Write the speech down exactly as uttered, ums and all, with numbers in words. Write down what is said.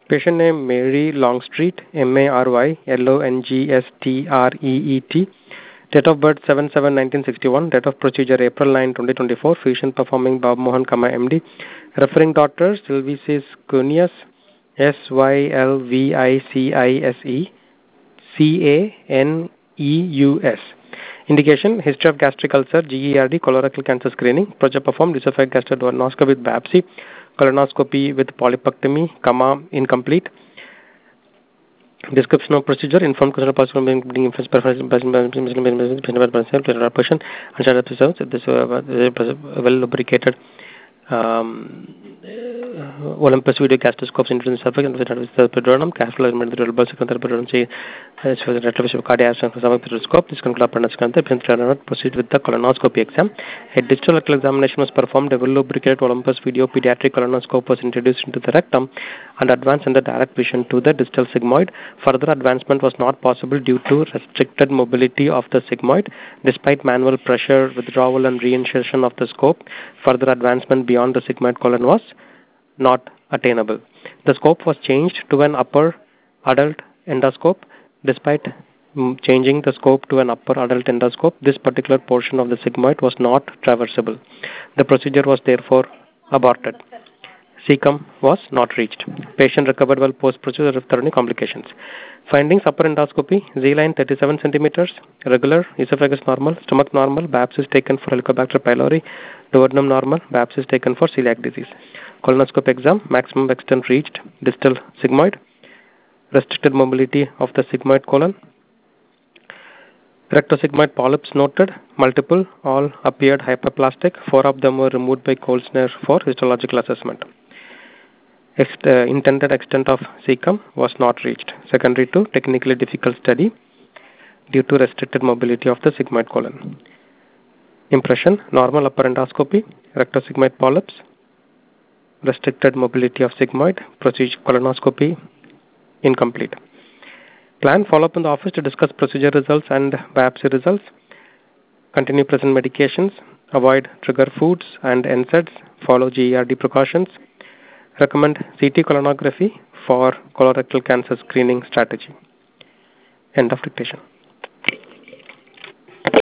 Patient name Mary Longstreet, M A R Y L O N G S T R E E T. Date of birth seven seven nineteen sixty-one. Date of procedure April ninth twenty twenty-four. Physician performing Bob Mohan, M D. Referring doctor Sylvicis Cunius, S Y L V I C I S E C A N E U S. Indication: history of gastric ulcer, G E R D, colorectal cancer screening. Procedure performed: esophageal gastroduodenoscopy with biopsy, colonoscopy with polypectomy, comma, incomplete. Description of procedure: informed consent of possible being influenced by person and this well lubricated um, Olympus video gastroscopes into the cervix and the periodontum, careful element of the bulb secondary periodontal as for the retrovision of cardiac and periodoscope. This concludes the proceed with the colonoscopy exam. A digital rectal examination was performed. A well lubricated Olympus video pediatric colonoscope was introduced into the rectum and advanced under direct vision to the distal sigmoid. Further advancement was not possible due to restricted mobility of the sigmoid. Despite manual pressure, withdrawal and reinsertion of the scope, further advancement beyond the sigmoid colon was not attainable. The scope was changed to an upper adult endoscope. Despite changing the scope to an upper adult endoscope, this particular portion of the sigmoid was not traversable. The procedure was therefore aborted. Cecum was not reached. Patient recovered well post-procedure without any complications. Findings: upper endoscopy, Z-line thirty-seven centimeters, regular, esophagus normal, stomach normal, biopsies taken for Helicobacter pylori, duodenum normal, biopsies taken for celiac disease. Colonoscope exam, maximum extent reached, distal sigmoid, restricted mobility of the sigmoid colon, rectosigmoid polyps noted, multiple, all appeared hyperplastic, four of them were removed by Kolsner for histological assessment. Ext uh, intended extent of cecum was not reached, secondary to technically difficult study due to restricted mobility of the sigmoid colon. Impression: normal upper endoscopy, rectosigmoid polyps, restricted mobility of sigmoid, procedure colonoscopy incomplete. Plan: follow up in the office to discuss procedure results and biopsy results. Continue present medications, avoid trigger foods and N SAIDs, follow G E R D precautions. Recommend C T colonography for colorectal cancer screening strategy. End of dictation.